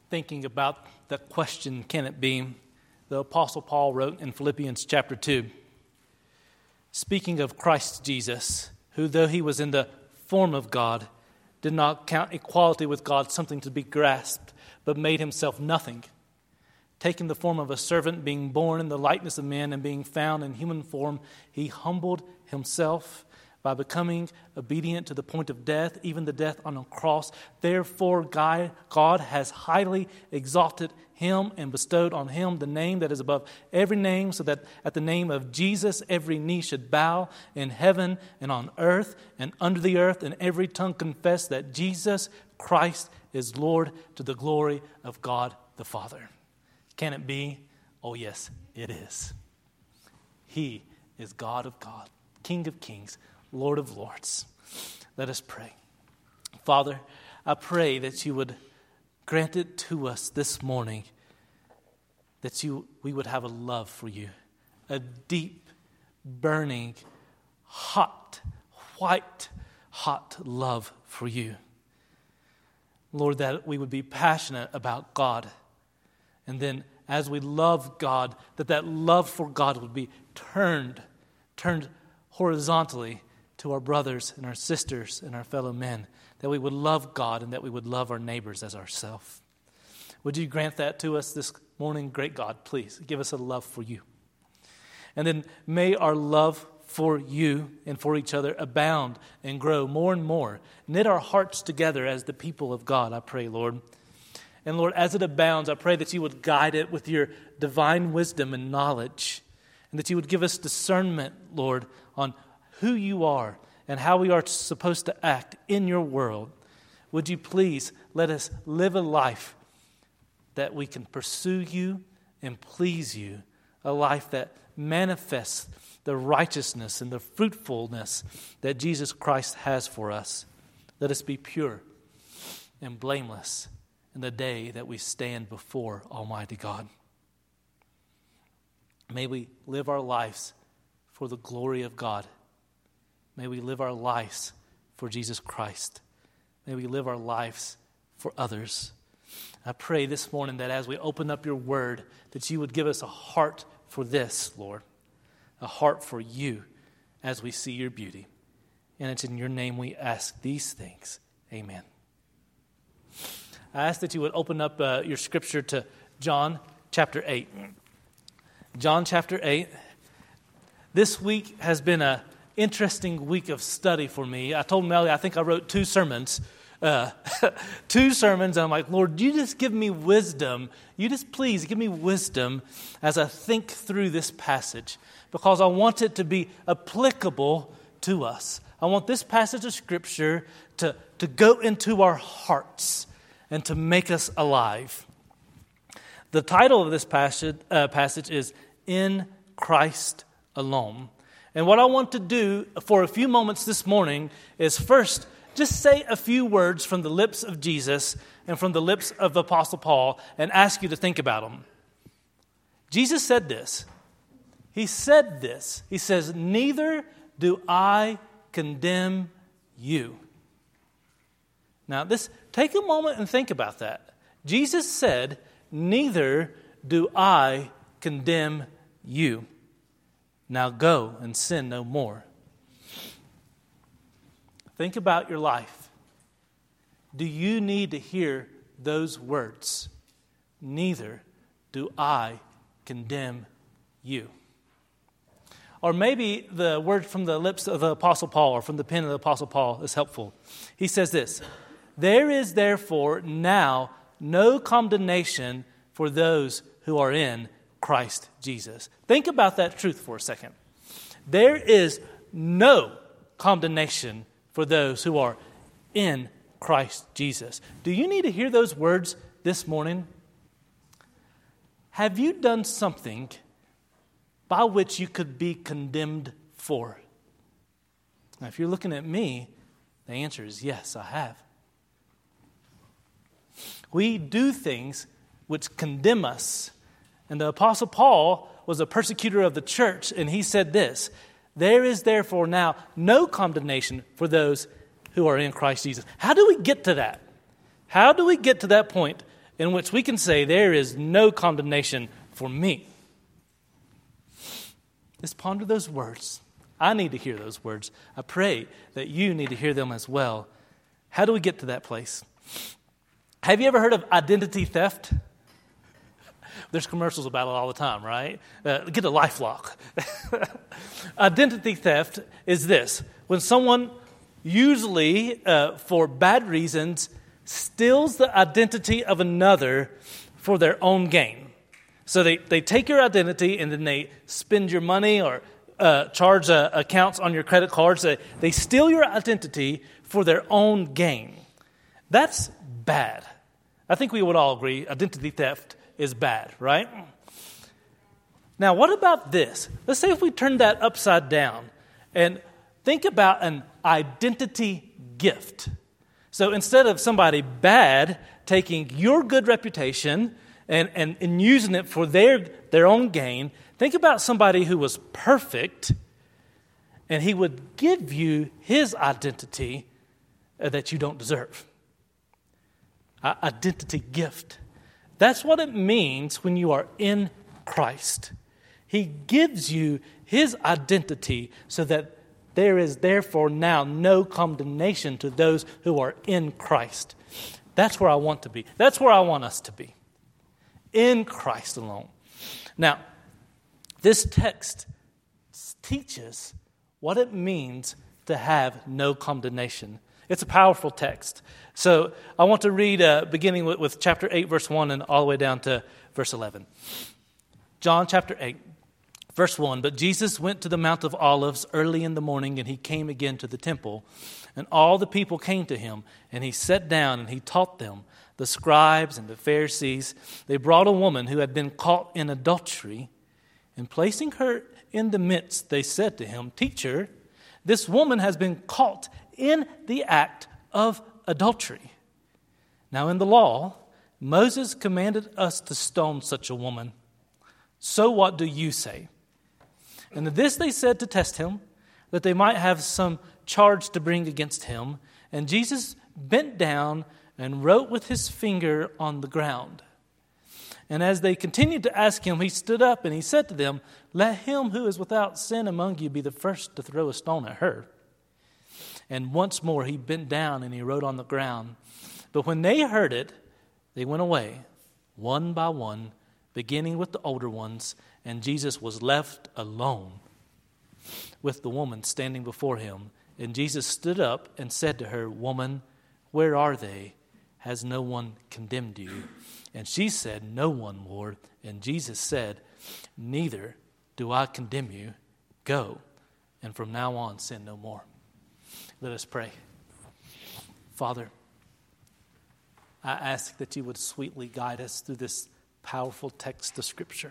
thinking about the question, can it be? The Apostle Paul wrote in Philippians chapter 2, speaking of Christ Jesus, who though he was in the form of God, did not count equality with God something to be grasped, but made himself nothing, taking the form of a servant, being born in the likeness of men, and being found in human form, he humbled himself by becoming obedient to the point of death, even the death on a cross. Therefore, God has highly exalted him and bestowed on him the name that is above every name, so that at the name of Jesus every knee should bow in heaven and on earth and under the earth, and every tongue confess that Jesus Christ is Lord, to the glory of God the Father. Can it be? Oh yes, it is. He is God of God, King of kings, Lord of lords. Let us pray. Father, I pray that you would grant it to us this morning, that we would have a love for you, a deep, burning, hot, white, hot love for you. Lord, that we would be passionate about God. And then as we love God, that love for God would be turned horizontally to our brothers and our sisters and our fellow men, that we would love God and that we would love our neighbors as ourselves. Would you grant that to us this morning? Great God, please give us a love for you. And then may our love for you and for each other abound and grow more and more. Knit our hearts together as the people of God, I pray, Lord. And Lord, as it abounds, I pray that you would guide it with your divine wisdom and knowledge, and that you would give us discernment, Lord, on who you are and how we are supposed to act in your world. Would you please let us live a life that we can pursue you and please you, a life that manifests the righteousness and the fruitfulness that Jesus Christ has for us. Let us be pure and blameless in the day that we stand before Almighty God. May we live our lives for the glory of God. May we live our lives for Jesus Christ. May we live our lives for others. I pray this morning that as we open up your word, that you would give us a heart for this, Lord, a heart for you as we see your beauty. And it's in your name we ask these things. Amen. I ask that you would open up your scripture to John chapter 8. John chapter 8. This week has been an interesting week of study for me. I told Melly I think I wrote 2 sermons. 2 sermons, and I'm like, Lord, you just give me wisdom. You just please give me wisdom as I think through this passage, because I want it to be applicable to us. I want this passage of Scripture to go into our hearts and to make us alive. The title of this passage is In Christ Alone. And what I want to do for a few moments this morning is first just say a few words from the lips of Jesus and from the lips of the Apostle Paul and ask you to think about them. Jesus said this. He said this. He says, "Neither do I condemn you." Now, take a moment and think about that. Jesus said, "Neither do I condemn you. Now go and sin no more." Think about your life. Do you need to hear those words? Neither do I condemn you. Or maybe the word from the lips of the Apostle Paul or from the pen of the Apostle Paul is helpful. He says this, "There is therefore now no condemnation for those who are in Christ Jesus." Think about that truth for a second. There is no condemnation for those who are in Christ Jesus. Do you need to hear those words this morning? Have you done something by which you could be condemned for? Now, if you're looking at me, the answer is yes, I have. We do things which condemn us. And the Apostle Paul was a persecutor of the church, and he said this, "There is therefore now no condemnation for those who are in Christ Jesus." How do we get to that? How do we get to that point? in which we can say there is no condemnation for me. Just ponder those words. I need to hear those words. I pray that you need to hear them as well. How do we get to that place? Have you ever heard of identity theft? There's commercials about it all the time, right? Get a LifeLock. Identity theft is this. When someone, usually for bad reasons, steals the identity of another for their own gain. So they take your identity and then they spend your money or charge accounts on your credit cards. They steal your identity for their own gain. That's bad. I think we would all agree identity theft is bad, right? Now, what about this? Let's say if we turn that upside down and think about an identity gift. So instead of somebody bad taking your good reputation and using it for their own gain, think about somebody who was perfect and he would give you his identity that you don't deserve. Identity gift. That's what it means when you are in Christ. He gives you his identity so that there is therefore now no condemnation to those who are in Christ. That's where I want to be. That's where I want us to be. In Christ alone. Now, this text teaches what it means to have no condemnation. It's a powerful text. So I want to read beginning with chapter 8, verse 1 and all the way down to verse 11. John chapter 8, verse 1. But Jesus went to the Mount of Olives early in the morning, and he came again to the temple. And all the people came to him, and he sat down and he taught them. The scribes and the Pharisees, they brought a woman who had been caught in adultery. And placing her in the midst, they said to him, Teacher, this woman has been caught in the act of adultery. Now in the law, Moses commanded us to stone such a woman. So what do you say? And this they said to test him, that they might have some charge to bring against him. And Jesus bent down and wrote with his finger on the ground. And as they continued to ask him, he stood up and he said to them, Let him who is without sin among you be the first to throw a stone at her. And once more he bent down and he wrote on the ground. But when they heard it, they went away, one by one, beginning with the older ones, and Jesus was left alone with the woman standing before him. And Jesus stood up and said to her, Woman, where are they? Has no one condemned you? And she said, No one, Lord. And Jesus said, Neither do I condemn you. Go, and from now on sin no more. Let us pray. Father, I ask that you would sweetly guide us through this powerful text of Scripture.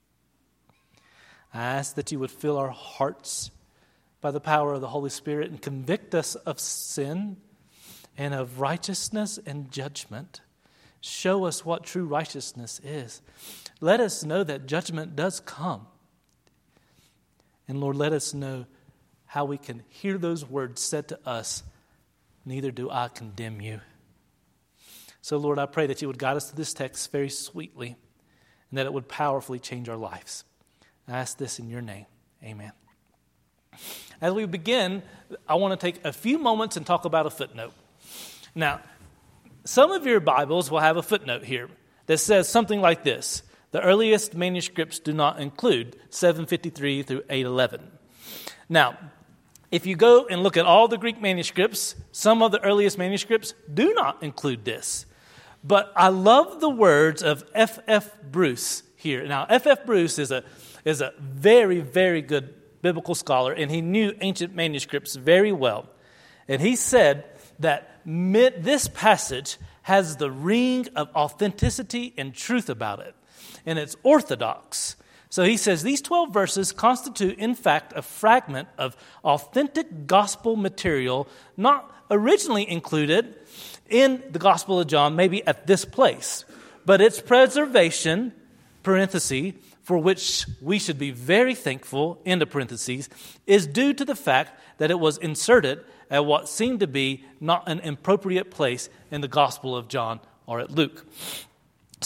I ask that you would fill our hearts by the power of the Holy Spirit and convict us of sin and of righteousness and judgment. Show us what true righteousness is. Let us know that judgment does come. And Lord, let us know how we can hear those words said to us, Neither do I condemn you. So Lord, I pray that you would guide us to this text very sweetly and that it would powerfully change our lives. I ask this in your name. Amen. As we begin, I want to take a few moments and talk about a footnote. Now, some of your Bibles will have a footnote here that says something like this. The earliest manuscripts do not include 753 through 811. Now, if you go and look at all the Greek manuscripts, some of the earliest manuscripts do not include this. But I love the words of F.F. Bruce here. Now, F.F. Bruce is a very, very good biblical scholar, and he knew ancient manuscripts very well. And he said that this passage has the ring of authenticity and truth about it, and it's orthodox. So he says these 12 verses constitute, in fact, a fragment of authentic gospel material not originally included in the Gospel of John, maybe at this place. But its preservation, parenthesis, for which we should be very thankful, end of parentheses, is due to the fact that it was inserted at what seemed to be not an appropriate place in the Gospel of John or at Luke.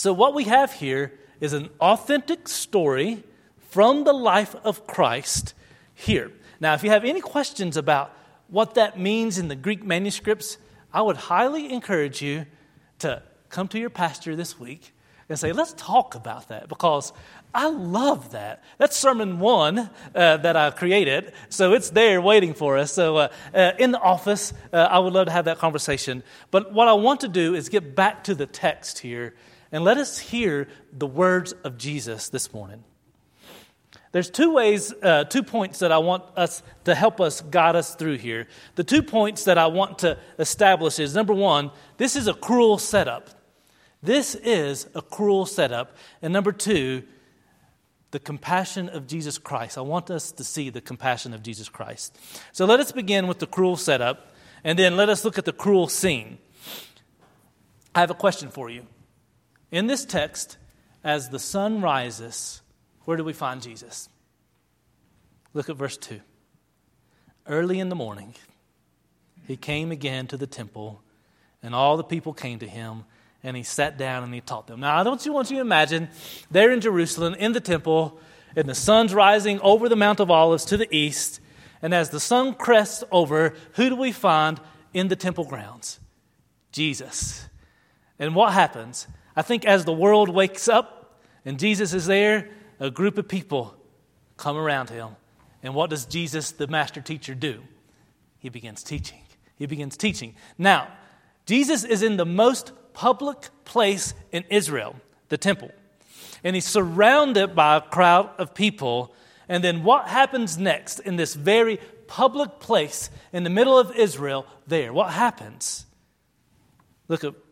So what we have here is an authentic story from the life of Christ here. Now, if you have any questions about what that means in the Greek manuscripts, I would highly encourage you to come to your pastor this week and say, let's talk about that, because I love that. That's sermon 1 that I created, so it's there waiting for us. So in the office, I would love to have that conversation. But what I want to do is get back to the text here and let us hear the words of Jesus this morning. There's 2 points that I want us to help us guide us through here. The 2 points that I want to establish is, number 1, this is a cruel setup. This is a cruel setup. And number 2, the compassion of Jesus Christ. I want us to see the compassion of Jesus Christ. So let us begin with the cruel setup, and then let us look at the cruel scene. I have a question for you. In this text, as the sun rises, where do we find Jesus? Look at verse 2. Early in the morning, he came again to the temple, and all the people came to him, and he sat down and he taught them. Now, I want you to imagine there in Jerusalem, in the temple, and the sun's rising over the Mount of Olives to the east, and as the sun crests over, who do we find in the temple grounds? Jesus. And what happens? I think as the world wakes up and Jesus is there, a group of people come around him. And what does Jesus, the master teacher, do? He begins teaching. He begins teaching. Now, Jesus is in the most public place in Israel, the temple. And he's surrounded by a crowd of people. And then what happens next in this very public place in the middle of Israel there? What happens? Look at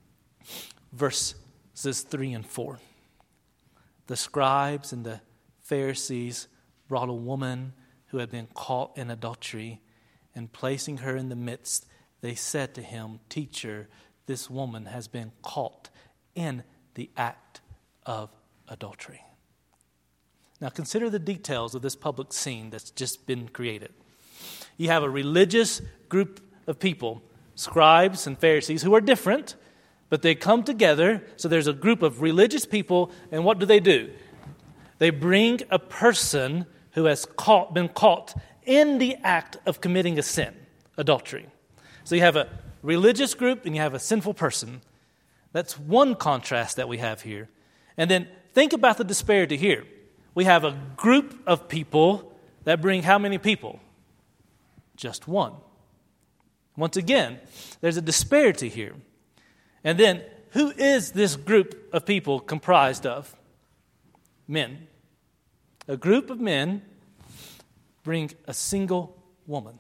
verses 3 and 4. The scribes and the Pharisees brought a woman who had been caught in adultery, and placing her in the midst, they said to him, "Teacher, this woman has been caught in the act of adultery." Now consider the details of this public scene that's just been created. You have a religious group of people, scribes and Pharisees, who are different, but they come together. So there's a group of religious people, and what do? They bring a person who has been caught in the act of committing a sin, adultery. So you have a religious group and you have a sinful person. That's one contrast that we have here. And then think about the disparity here. We have a group of people that bring how many people? Just one. Once again, there's a disparity here. And then, who is this group of people comprised of? Men. A group of men bring a single woman.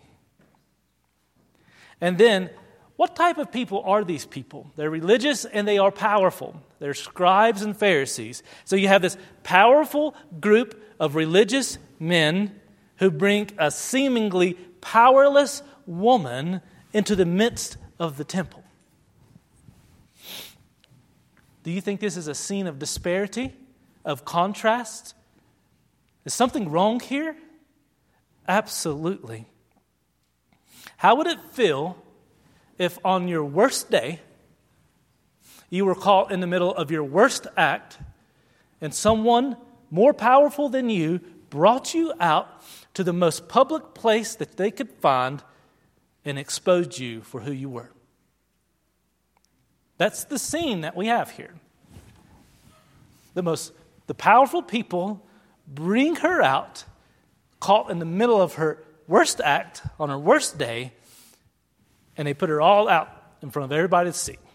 And then, what type of people are these people? They're religious and they are powerful. They're scribes and Pharisees. So you have this powerful group of religious men who bring a seemingly powerless woman into the midst of the temple. Do you think this is a scene of disparity, of contrast? Is something wrong here? Absolutely. How would it feel if on your worst day, you were caught in the middle of your worst act, and someone more powerful than you brought you out to the most public place that they could find and exposed you for who you were? That's the scene that we have here. The powerful people bring her out, caught in the middle of her worst act, on her worst day, and they put her all out in front of everybody to see.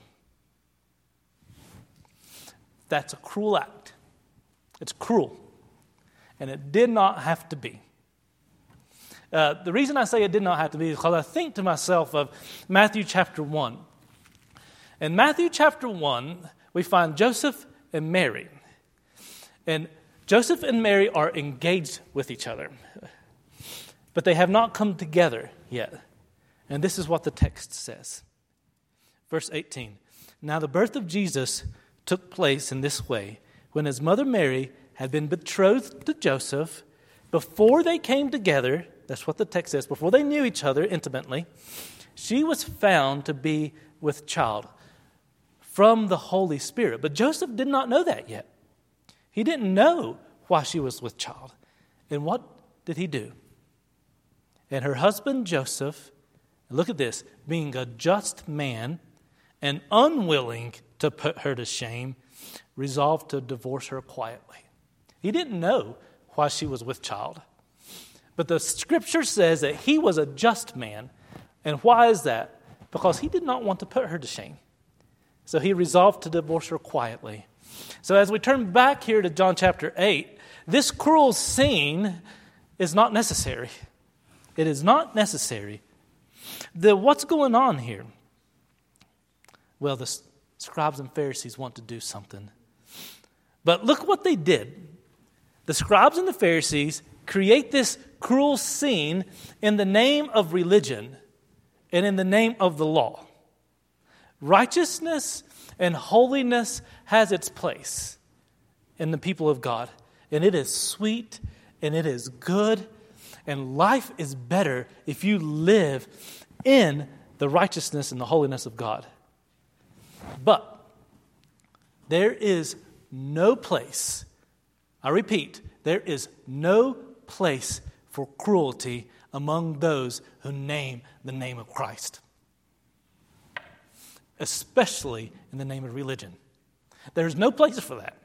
That's a cruel act. It's cruel. And it did not have to be. The reason I say it did not have to be is because I think to myself of Matthew chapter 1. In Matthew chapter 1, we find Joseph and Mary. And Joseph and Mary are engaged with each other. But they have not come together yet. And this is what the text says. Verse 18. Now the birth of Jesus took place in this way. When his mother Mary had been betrothed to Joseph, before they came together, that's what the text says, before they knew each other intimately, she was found to be with child from the Holy Spirit. But Joseph did not know that yet. He didn't know why she was with child. And what did he do? And her husband Joseph, look at this, being a just man and unwilling to put her to shame, resolved to divorce her quietly. He didn't know why she was with child. But the scripture says that he was a just man. And why is that? Because he did not want to put her to shame. So he resolved to divorce her quietly. So as we turn back here to John chapter 8, this cruel scene is not necessary. It is not necessary. What's going on here? Well, the scribes and Pharisees want to do something. But look what they did. The scribes and the Pharisees create this cruel scene in the name of religion and in the name of the law. Righteousness and holiness has its place in the people of God. And it is sweet and it is good. And life is better if you live in the righteousness and the holiness of God. But there is no place, I repeat, there is no place for cruelty among those who name the name of Christ, especially in the name of religion. There's no place for that.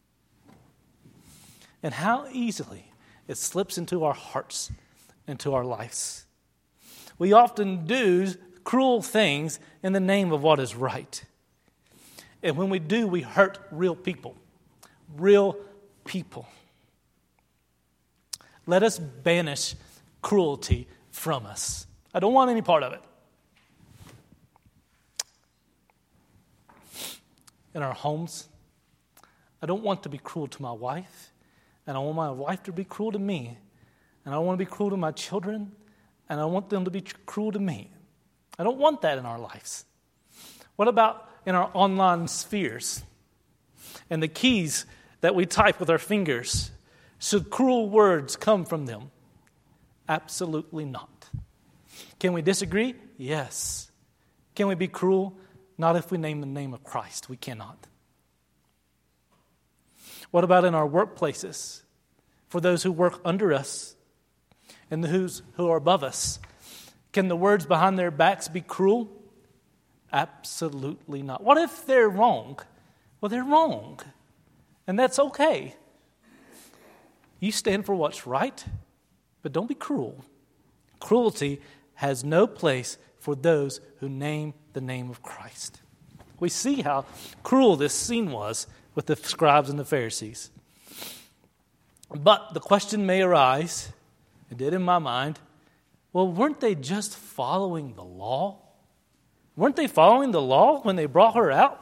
And how easily it slips into our hearts, into our lives. We often do cruel things in the name of what is right. And when we do, we hurt real people. Real people. Let us banish cruelty from us. I don't want any part of it. In our homes, I don't want to be cruel to my wife. And I want my wife to be cruel to me. And I want to be cruel to my children. And I want them to be cruel to me. I don't want that in our lives. What about in our online spheres? And the keys that we type with our fingers. Should cruel words come from them? Absolutely not. Can we disagree? Yes. Can we be cruel? Not if we name the name of Christ. We cannot. What about in our workplaces? For those who work under us and who are above us, can the words behind their backs be cruel? Absolutely not. What if they're wrong? Well, they're wrong. And that's okay. You stand for what's right, but don't be cruel. Cruelty has no place for those who name the name of Christ. We see how cruel this scene was with the scribes and the Pharisees. But the question may arise, it did in my mind, well, weren't they just following the law? Weren't they following the law when they brought her out?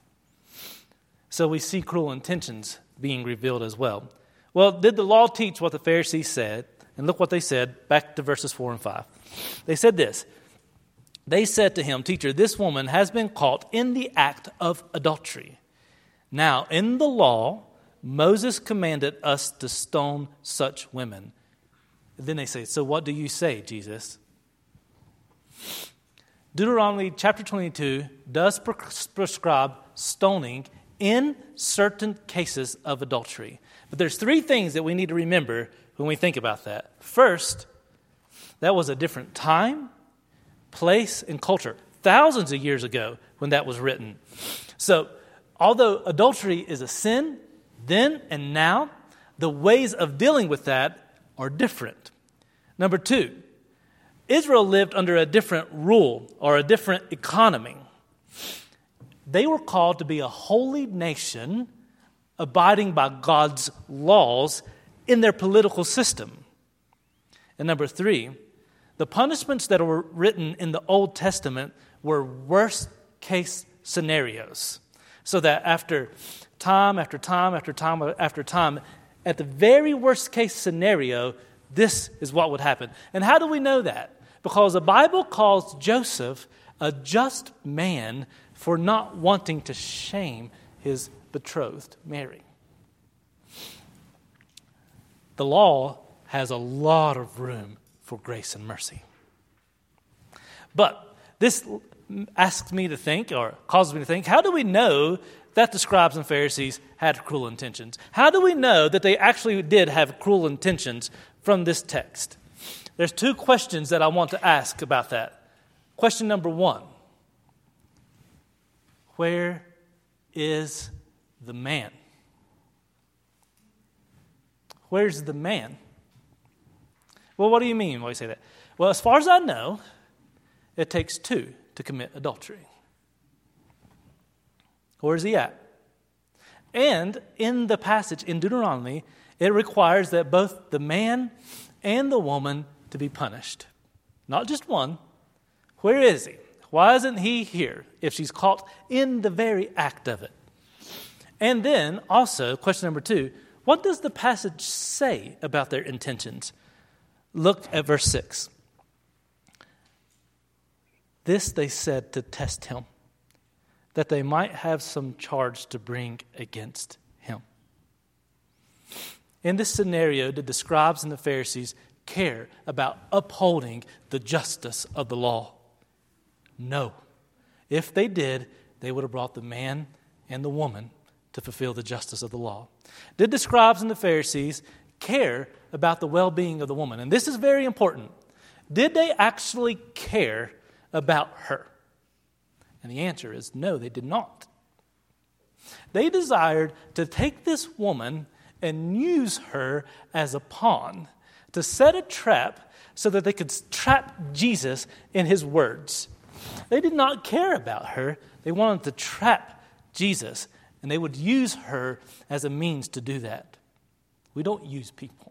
So we see cruel intentions being revealed as well. Well, did the law teach what the Pharisees said? And look what they said, back to verses 4 and 5. They said this. They said to him, "Teacher, this woman has been caught in the act of adultery. Now, in the law, Moses commanded us to stone such women." And then they say, "So what do you say, Jesus?" Deuteronomy chapter 22 does prescribe stoning in certain cases of adultery. But there's three things that we need to remember when we think about that. First, that was a different time, place, and culture. Thousands of years ago when that was written. So, although adultery is a sin, then and now, the ways of dealing with that are different. Number two, Israel lived under a different rule or a different economy. They were called to be a holy nation, abiding by God's laws in their political system. And number three, the punishments that were written in the Old Testament were worst-case scenarios. So that after time, after time, after time, after time, at the very worst-case scenario, this is what would happen. And how do we know that? Because the Bible calls Joseph a just man for not wanting to shame his betrothed Mary. The law has a lot of room for grace and mercy. But this asks me to think, or causes me to think, how do we know that the scribes and Pharisees had cruel intentions? How do we know that they actually did have cruel intentions from this text? There's two questions that I want to ask about that. Question number one, where is the man? Where's the man? Well, what do you mean when you say that? Well, as far as I know, it takes two to commit adultery. Where's he at? And in the passage in Deuteronomy, it requires that both the man and the woman to be punished. Not just one. Where is he? Why isn't he here if she's caught in the very act of it? And then also, question number two, what does the passage say about their intentions? Look at verse 6. This they said to test him, that they might have some charge to bring against him. In this scenario, did the scribes and the Pharisees care about upholding the justice of the law? No. If they did, they would have brought the man and the woman to fulfill the justice of the law. Did the scribes and the Pharisees care about the well-being of the woman? And this is very important. Did they actually care about her? And the answer is no, they did not. They desired to take this woman and use her as a pawn to set a trap so that they could trap Jesus in his words. They did not care about her. They wanted to trap Jesus, and they would use her as a means to do that. We don't use people.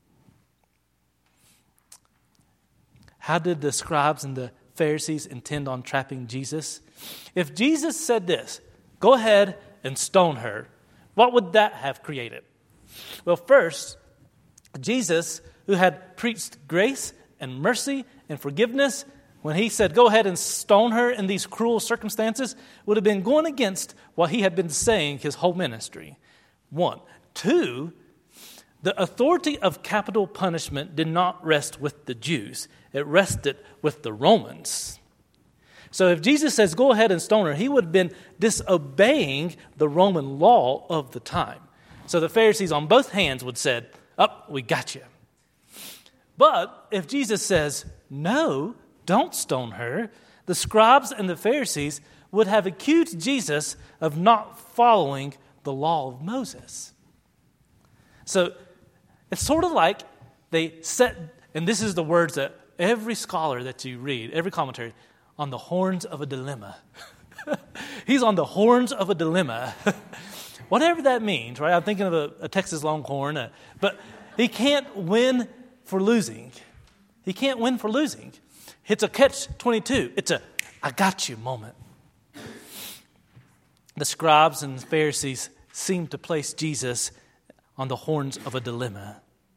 How did the scribes and the Pharisees intend on trapping Jesus? If Jesus said this, go ahead and stone her, what would that have created? Well, first, Jesus, who had preached grace and mercy and forgiveness, when he said, go ahead and stone her in these cruel circumstances, would have been going against what he had been saying his whole ministry. One. Two, the authority of capital punishment did not rest with the Jews. It rested with the Romans. So if Jesus says, go ahead and stone her, he would have been disobeying the Roman law of the time. So the Pharisees on both hands would have said, we got you. But if Jesus says, no, don't stone her, the scribes and the Pharisees would have accused Jesus of not following the law of Moses. So it's sort of like they set, and this is the words that every scholar that you read, every commentary, on the horns of a dilemma. He's on the horns of a dilemma. Whatever that means, right? I'm thinking of a Texas Longhorn, but he can't win for losing. He can't win for losing. It's a catch-22. It's a I got you moment. The scribes and the Pharisees seem to place Jesus on the horns of a dilemma.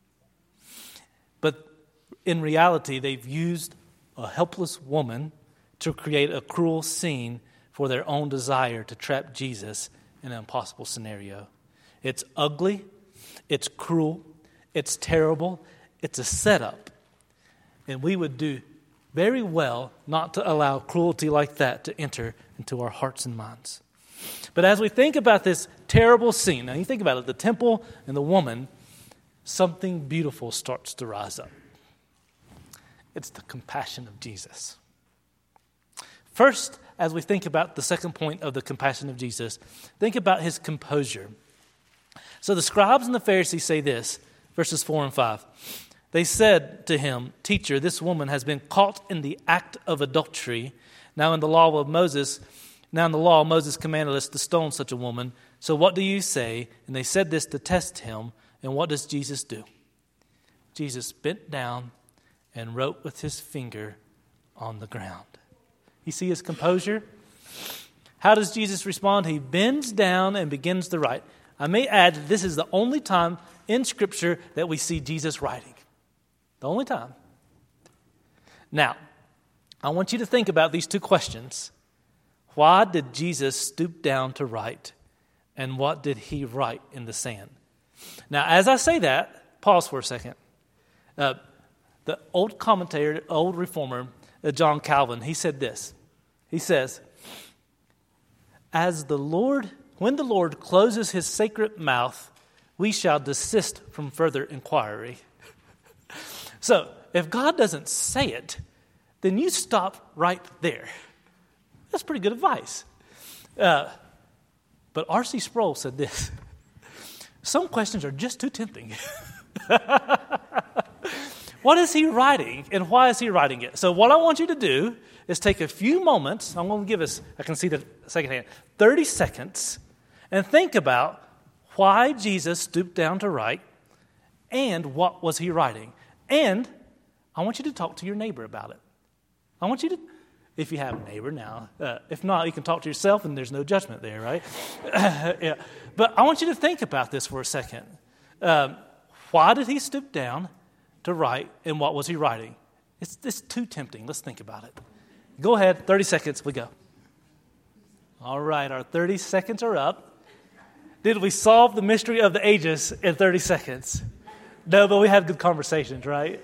But in reality, they've used a helpless woman to create a cruel scene for their own desire to trap Jesus in an impossible scenario. It's ugly, it's cruel, it's terrible, it's a setup. And we would do very well not to allow cruelty like that to enter into our hearts and minds. But as we think about this terrible scene, now you think about it, the temple and the woman, something beautiful starts to rise up. It's the compassion of Jesus. First, as we think about the second point of the compassion of Jesus, think about his composure. So the scribes and the Pharisees say this, verses 4 and 5. They said to him, "Teacher, this woman has been caught in the act of adultery. Now in the law, Moses commanded us to stone such a woman. So what do you say?" And they said this to test him. And what does Jesus do? Jesus bent down and wrote with his finger on the ground. You see his composure? How does Jesus respond? He bends down and begins to write. I may add that this is the only time in Scripture that we see Jesus writing. The only time. Now, I want you to think about these two questions. Why did Jesus stoop down to write? And what did he write in the sand? Now, as I say that, pause for a second. The old commentator, old reformer, John Calvin, he said this. He says, when the Lord closes his sacred mouth, we shall desist from further inquiry. So, if God doesn't say it, then you stop right there. That's pretty good advice. But R.C. Sproul said this: some questions are just too tempting. What is he writing, and why is he writing it? So what I want you to do is take a few moments. I'm going to give us, I can see the second hand, 30 seconds, and think about why Jesus stooped down to write, and what was he writing. And I want you to talk to your neighbor about it. I want you to, if you have a neighbor now. If not, you can talk to yourself, and there's no judgment there, right? Yeah. But I want you to think about this for a second. Why did he stoop down to write, and what was he writing? It's too tempting. Let's think about it. Go ahead, 30 seconds, we go. All right, our 30 seconds are up. Did we solve the mystery of the ages in 30 seconds? No, but we had good conversations, right?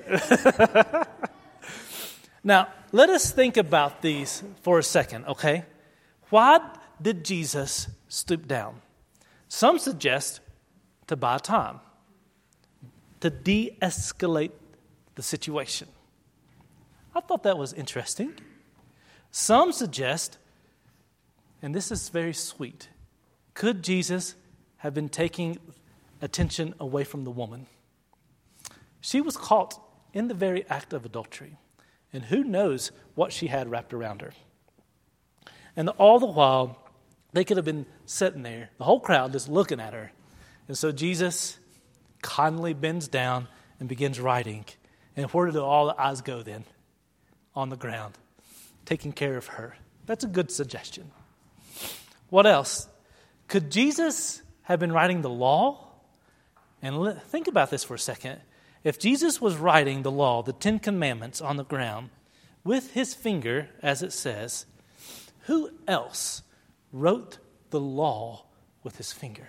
Now, let us think about these for a second, okay? Why did Jesus stoop down? Some suggest to buy time, to de-escalate the situation. I thought that was interesting. Some suggest, and this is very sweet, could Jesus have been taking attention away from the woman? She was caught in the very act of adultery, and who knows what she had wrapped around her. And all the while, they could have been sitting there, the whole crowd just looking at her. And so Jesus kindly bends down and begins writing. And where do all the eyes go then? On the ground, taking care of her. That's a good suggestion. What else? Could Jesus have been writing the law? And think about this for a second. If Jesus was writing the law, the 10 Commandments on the ground, with his finger, as it says, who else wrote the law with his finger?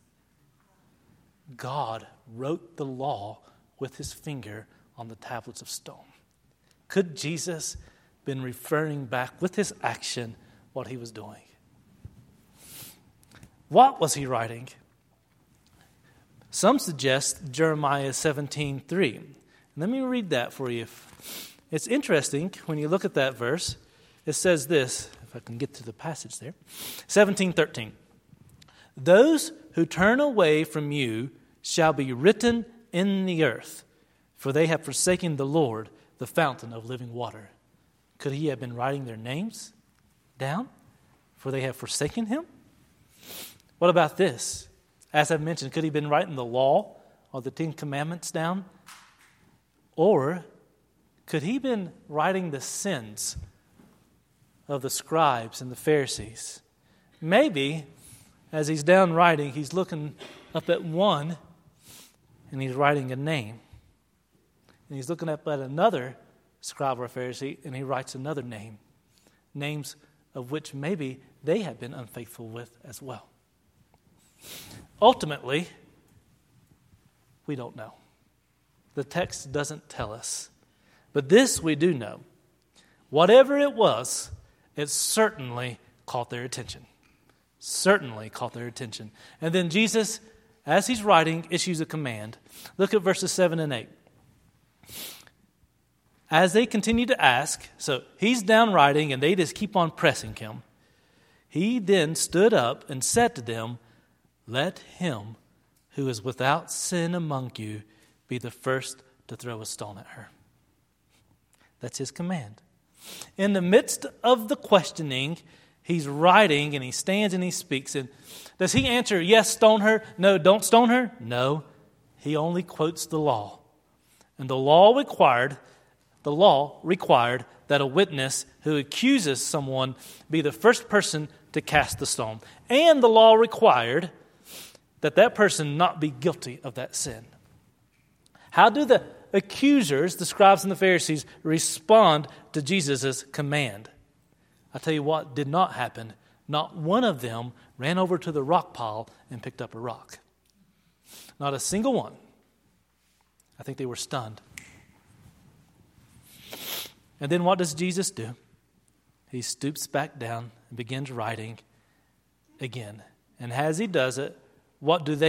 God wrote the law with his finger on the tablets of stone. Could Jesus been referring back with his action what he was doing? What was he writing? Some suggest Jeremiah 17:3. Let me read that for you. It's interesting when you look at that verse. It says this, if I can get to the passage there. 17:13. Those who turn away from you shall be written in the earth, for they have forsaken the Lord, the fountain of living water. Could he have been writing their names down? For they have forsaken him? What about this? As I've mentioned, could he have been writing the law or the 10 Commandments down? Or could he have been writing the sins of the scribes and the Pharisees? Maybe, as he's down writing, he's looking up at one and he's writing a name. And he's looking up at another scribe or Pharisee and he writes another name. Names of which maybe they have been unfaithful with as well. Ultimately, we don't know. The text doesn't tell us. But this we do know. Whatever it was, it certainly caught their attention. Certainly caught their attention. And then Jesus, as he's writing, issues a command. Look at verses 7 and 8. As they continue to ask, so he's down writing and they just keep on pressing him. He then stood up and said to them, let him who is without sin among you be the first to throw a stone at her. That's his command. In the midst of the questioning, he's writing and he stands and he speaks. And does he answer, yes, stone her? No, don't stone her? No. He only quotes the law. And the law required that a witness who accuses someone be the first person to cast the stone. And the law required that person not be guilty of that sin. How do the accusers, the scribes and the Pharisees, respond to Jesus' command? I tell you what did not happen. Not one of them ran over to the rock pile and picked up a rock. Not a single one. I think they were stunned. And then what does Jesus do? he stoops back down and begins writing again. And as he does it, what do?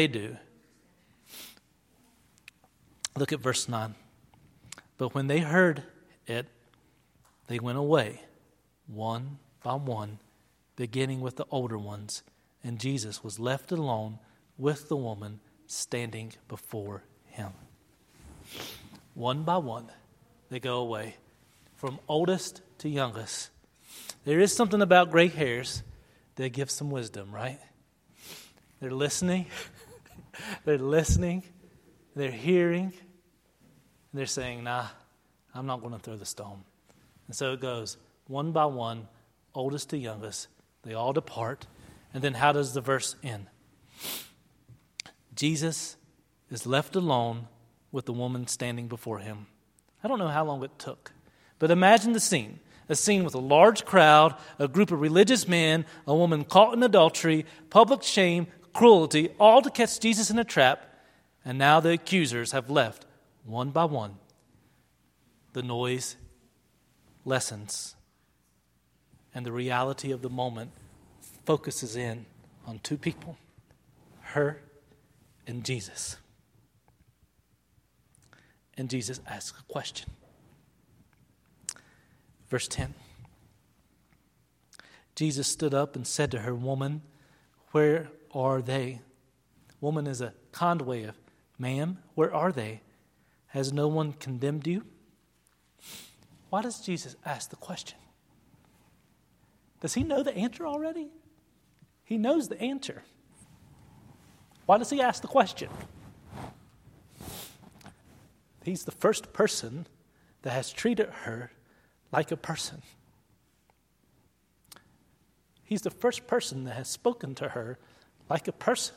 Look at verse 9. But when they heard it, they went away, one by one, beginning with the older ones, and Jesus was left alone with the woman standing before him. One by one, they go away, from oldest to youngest. There is something about gray hairs that gives some wisdom, right? They're listening, they're hearing, and they're saying, nah, I'm not going to throw the stone. And so it goes, one by one, oldest to youngest, they all depart. And then how does the verse end? Jesus is left alone with the woman standing before him. I don't know how long it took, but imagine the scene. A scene with a large crowd, a group of religious men, a woman caught in adultery, public shame, cruelty, all to catch Jesus in a trap. And now the accusers have left one by one. The noise lessens, and the reality of the moment focuses in on two people, her and Jesus. And Jesus asks a question. Verse 10. Jesus stood up and said to her, "Woman, where are they?" Woman is a kind way of, "Ma'am, where are they? Has no one condemned you?" Why does Jesus ask the question? Does he know the answer already? He knows the answer. Why does he ask the question? He's the first person that has treated her like a person. He's the first person that has spoken to her like a person.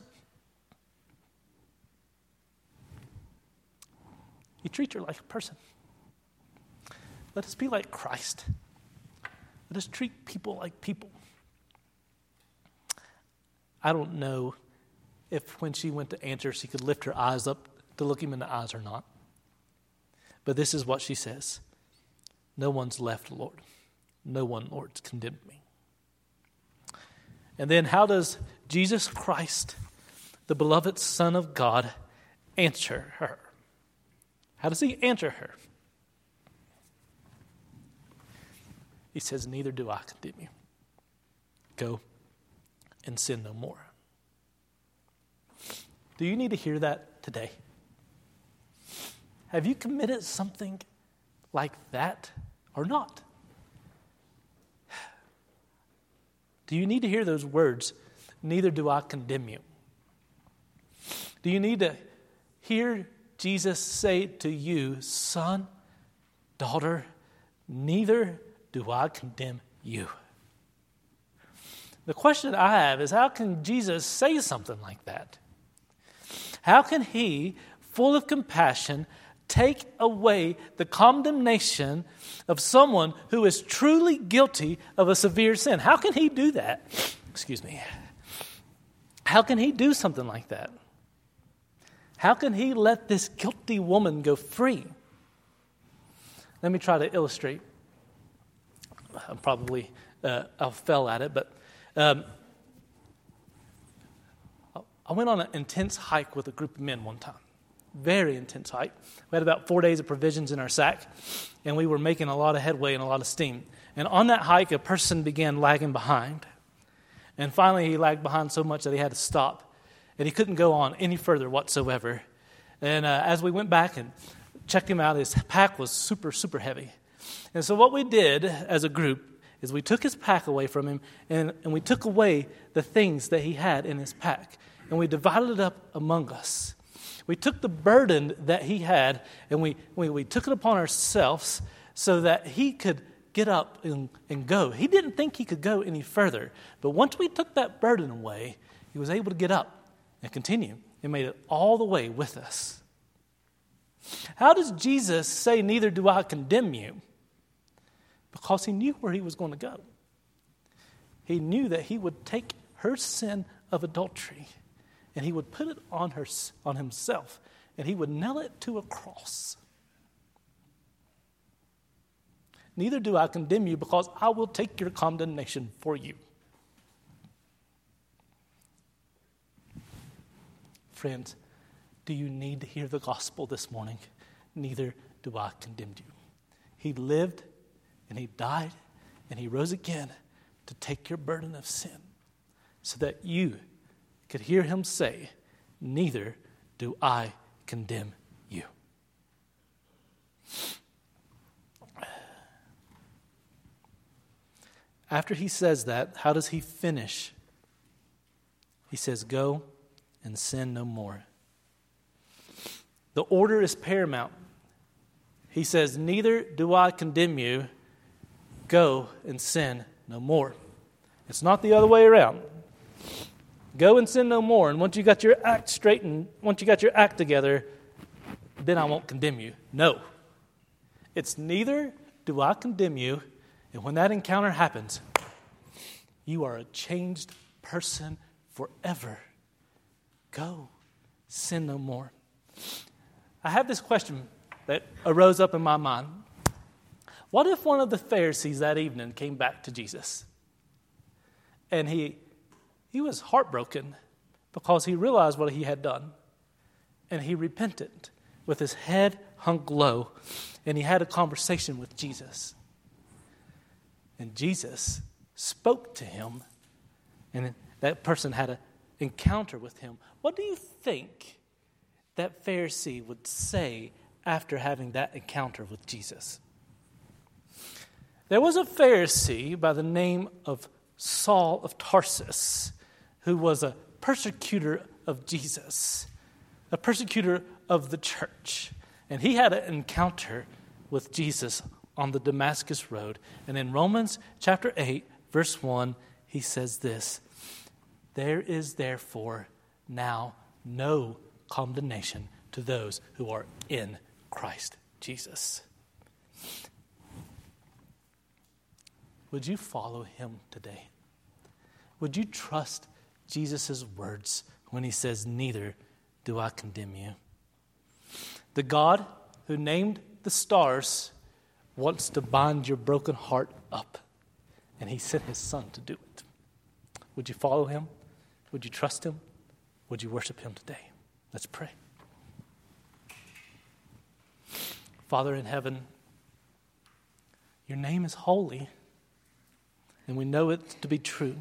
He treats her like a person. Let us be like Christ. Let us treat people like people. I don't know if when she went to answer, she could lift her eyes up to look him in the eyes or not. But this is what she says. "No one's left, Lord. No one, Lord, condemned me." And then how does Jesus Christ, the beloved Son of God, answer her? How does he answer her? He says, "Neither do I condemn you. Go and sin no more." Do you need to hear that today? Have you committed something like that or not? Do you need to hear those words, "Neither do I condemn you"? Do you need to hear Jesus say to you, "Son, daughter, neither do I condemn you"? The question I have is, how can Jesus say something like that? How can he, full of compassion, take away the condemnation of someone who is truly guilty of a severe sin? How can he do that? Excuse me. How can he do something like that? How can he let this guilty woman go free? Let me try to illustrate. I fell at it, but I went on an intense hike with a group of men one time. Very intense hike. We had about 4 days of provisions in our sack, and we were making a lot of headway and a lot of steam. And on that hike, a person began lagging behind. And finally, he lagged behind so much that he had to stop. And he couldn't go on any further whatsoever. And as we went back and checked him out, his pack was super, super heavy. And so what we did as a group is we took his pack away from him, and we took away the things that he had in his pack. And we divided it up among us. We took the burden that he had, and we took it upon ourselves so that he could get up and go. He didn't think he could go any further. But once we took that burden away, he was able to get up and continue and made it all the way with us. How does Jesus say, "Neither do I condemn you"? Because he knew where he was going to go. He knew that he would take her sin of adultery and he would put it on himself, and he would nail it to a cross. neither do I condemn you, because I will take your condemnation for you. Friends, do you need to hear the gospel this morning? Neither do I condemn you. He lived and he died and he rose again to take your burden of sin so that you could hear him say, neither do I condemn you. After he says that, how does he finish? He says, go and sin no more. The order is paramount. He says, neither do I condemn you. Go and sin no more. It's not the other way around. Go and sin no more. And once you got your act straightened, once you got your act together, then I won't condemn you. No. It's neither do I condemn you. And when that encounter happens, you are a changed person forever. Go, sin no more. I have this question that arose up in my mind. What if one of the Pharisees that evening came back to Jesus? And he was heartbroken because he realized what he had done. And he repented with his head hung low. And he had a conversation with Jesus. And Jesus spoke to him. And that person had an encounter with him. What do you think that Pharisee would say after having that encounter with Jesus? There was a Pharisee by the name of Saul of Tarsus who was a persecutor of Jesus, a persecutor of the church. And he had an encounter with Jesus on the Damascus Road. And in Romans chapter 8, verse 1, he says this, there is therefore now no condemnation to those who are in Christ Jesus. Would you follow him today? Would you trust Jesus' words when he says, neither do I condemn you? The God who named the stars wants to bind your broken heart up, and he sent his son to do it. Would you follow him? Would you trust him? Would you worship him today? Let's pray. Father in heaven, your name is holy, and we know it to be true.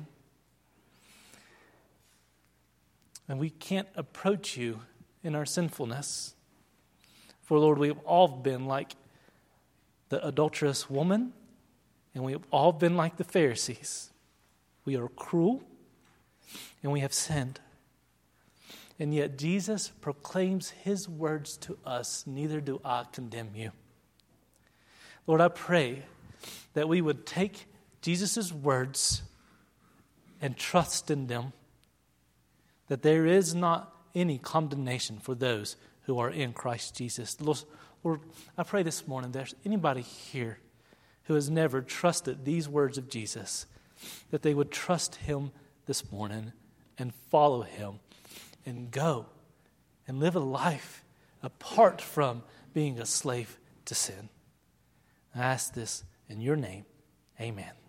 And we can't approach you in our sinfulness. For Lord, we have all been like the adulterous woman, and we have all been like the Pharisees. We are cruel, and we have sinned. And yet Jesus proclaims his words to us, neither do I condemn you. Lord, I pray that we would take Jesus' words and trust in them, that there is not any condemnation for those who are in Christ Jesus. Lord, I pray this morning there's anybody here who has never trusted these words of Jesus, that they would trust him this morning and follow him and go and live a life apart from being a slave to sin. I ask this in your name. Amen.